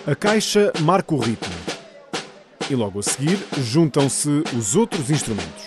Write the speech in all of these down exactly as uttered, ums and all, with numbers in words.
A caixa marca o ritmo e logo a seguir juntam-se os outros instrumentos.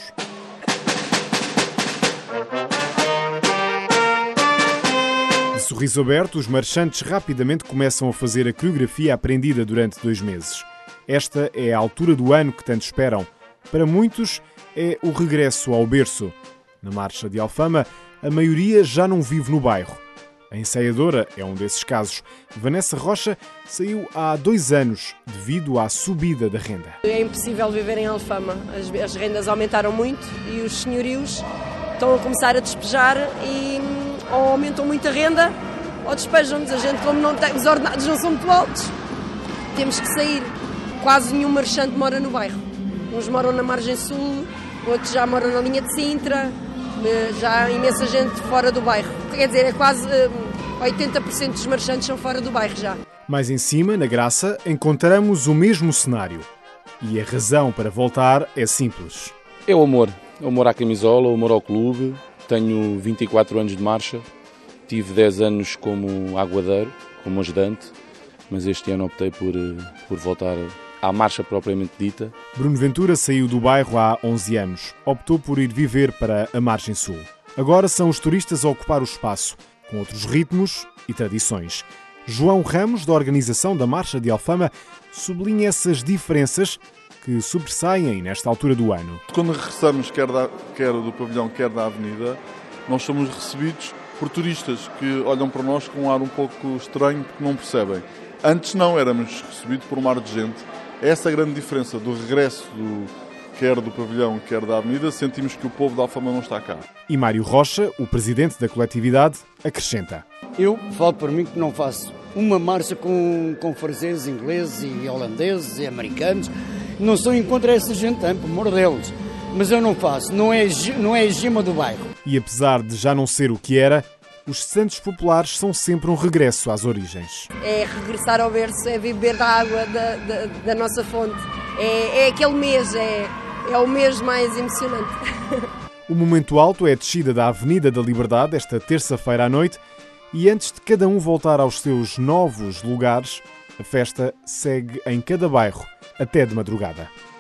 De sorriso aberto, os marchantes rapidamente começam a fazer a coreografia aprendida durante dois meses. Esta é a altura do ano que tanto esperam. Para muitos, é o regresso ao berço. Na Marcha de Alfama, a maioria já não vive no bairro. A ensaiadora é um desses casos. Vanessa Rocha saiu há dois anos devido à subida da renda. É impossível viver em Alfama. As, as rendas aumentaram muito e os senhorios estão a começar a despejar e ou aumentam muito a renda ou despejam-nos. A gente, como não tem, os ordenados não são muito altos, temos que sair. Quase nenhum marchante mora no bairro. Uns moram na margem sul, outros já moram na linha de Sintra, já há imensa gente fora do bairro. Quer dizer, é quase oitenta por cento dos marchantes são fora do bairro já. Mais em cima, na Graça, encontramos o mesmo cenário. E a razão para voltar é simples. É o amor. O amor à camisola, o amor ao clube. Tenho vinte e quatro anos de marcha. Tive dez anos como aguadeiro, como ajudante. Mas este ano optei por, por voltar à marcha propriamente dita. Bruno Ventura saiu do bairro há onze anos. Optou por ir viver para a margem sul. Agora são os turistas a ocupar o espaço, com outros ritmos e tradições. João Ramos, da organização da Marcha de Alfama, sublinha essas diferenças que sobressaem nesta altura do ano. Quando regressamos, quer, da, quer do pavilhão, quer da avenida, nós somos recebidos por turistas que olham para nós com um ar um pouco estranho porque não percebem. Antes não, éramos recebidos por um mar de gente. Essa é a grande diferença do regresso, do, quer do pavilhão, quer da avenida. Sentimos que o povo de Alfama não está cá. E Mário Rocha, o presidente da coletividade, acrescenta. Eu falo por mim que não faço uma marcha com, com franceses, ingleses e holandeses e americanos. Não sou em contra essa gente, por amor deles. Mas eu não faço, não é, não é a gema do bairro. E apesar de já não ser o que era, os Santos Populares são sempre um regresso às origens. É regressar ao berço, é beber da água da, da, da nossa fonte. É, é aquele mês, é, é o mês mais emocionante. O momento alto é a descida da Avenida da Liberdade, esta terça-feira à noite, e antes de cada um voltar aos seus novos lugares, a festa segue em cada bairro, até de madrugada.